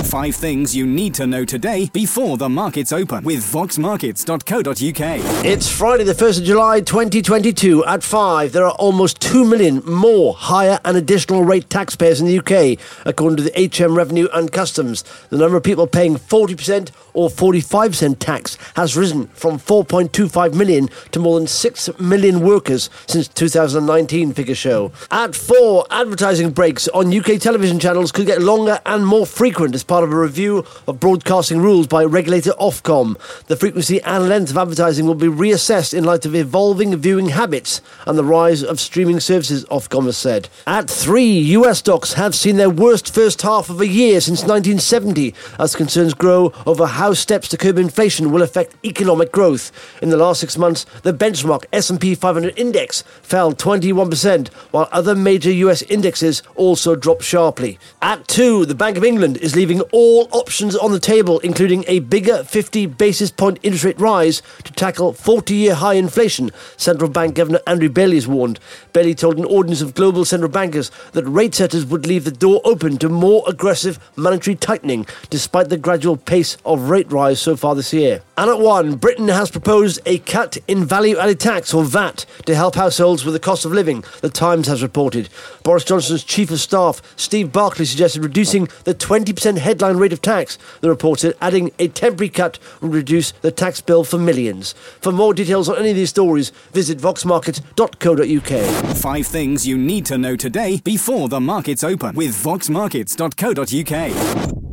5 things you need to know today before the markets open with voxmarkets.co.uk. It's Friday the 1st of July 2022 at 5. There are almost 2 million more higher and additional rate taxpayers in the UK, according to the HM Revenue and Customs. The number of people paying 40% or 45% tax has risen from 4.25 million to more than 6 million workers since 2019, figures show. At 4, advertising breaks on UK television channels could get longer and more frequent as part of a review of broadcasting rules by regulator Ofcom. The frequency and length of advertising will be reassessed in light of evolving viewing habits and the rise of streaming services, Ofcom has said. At 3, US stocks have seen their worst first half of a year since 1970 as concerns grow over how steps to curb inflation will affect economic growth. In the last 6 months, the benchmark S&P 500 index fell 21%, while other major US indexes also dropped sharply. At 2, the Bank of England is leaving all options on the table, including a bigger 50 basis point interest rate rise to tackle 40-year high inflation, Central Bank Governor Andrew Bailey has warned. Bailey told an audience of global central bankers that rate setters would leave the door open to more aggressive monetary tightening, despite the gradual pace of rate rise so far this year. And at 1, Britain has proposed a cut in value-added tax, or VAT, to help households with the cost of living, The Times has reported. Boris Johnson's Chief of Staff, Steve Barclay, suggested reducing the 20% headline rate of tax. The report said adding a temporary cut would reduce the tax bill for millions. For more details on any of these stories, visit voxmarket.co.uk. 5 things you need to know today before the markets open with voxmarkets.co.uk.